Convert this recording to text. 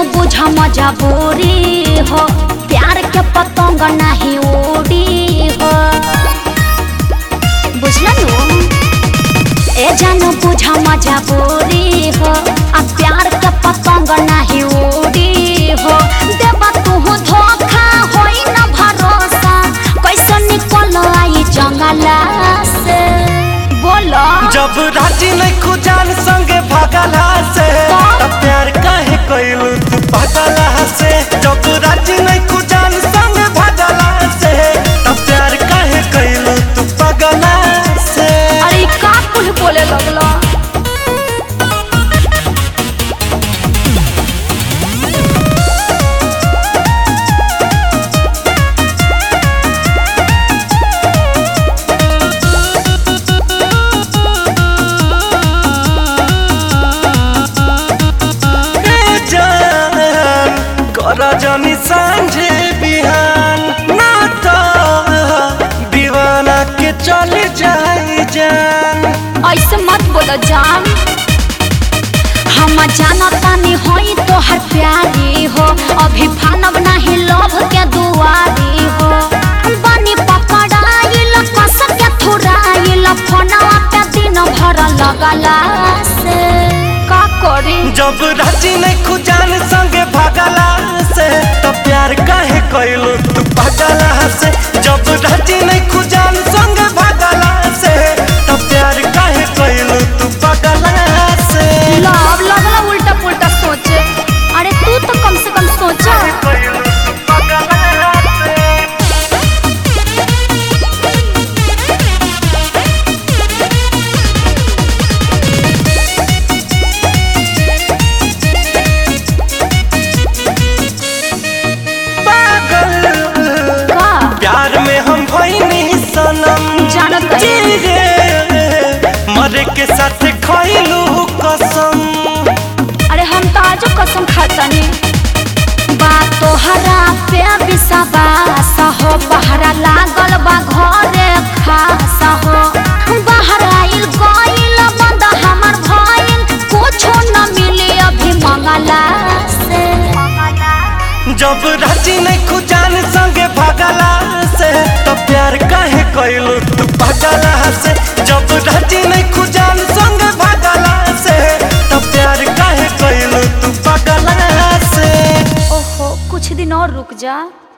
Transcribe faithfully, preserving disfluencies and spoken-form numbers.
बुझा मजबूरी हो, प्यार के पतंग नहीं उड़ी हो। बुझला नु ए जान बुझा मजबूरी हो, अब प्यार के पतंग नहीं उड़ी हो। देबा तू धोखा होई न भरोसा, कैसे निकल आई जंगला से बोलो। जब राजी नहीं खुजान संगे भागला से तब प्यार काहे कइलू तू पागला से। जब राजी नहीं खुजान संगे भागला से तब प्यार काहे कइलू तू पागला से। अरे का कुछ बोले लगलो। रजनी सांझे बिहान ना तो दीवाना के चल जाए जान। ऐसे मत बोलो जान, हम जानता नहीं होई तो हर प्यारी हो। अभी फानब नहीं लोभ के दुआरी हो। बनी पकड़ाइल कस के थुराइल, फोनवा पे दिन भर लगला से का करी। जब राजी नहीं खुजान संगे भागला से तब प्यार काहे कइलू तू पागला से। जब राजी नहीं खुजान संगे भागला से तब प्यार काहे कइलू तू पागला से। लव लगला उल्टा पुल्टा सोचे। अरे तू तो कम से कम सोचा। मरे के साथ खइलू कसम। अरे हम तो आज कसम खातानी। बात तोहरा पे विश्वास हो, बहरा लागल बा घरे खास हो। बाहर आइल गइल बंद हमर भइल, कुछो न मिले अभी मंगला से। जब राजी नहीं खुजान संगे भागला से तब प्यार काहे कइलू तू पागला से। जब राजी नहीं खुजान संगे भागला से तब प्यार काहे कइलू तू पागला से। ओहो कुछ दिन और रुक जा।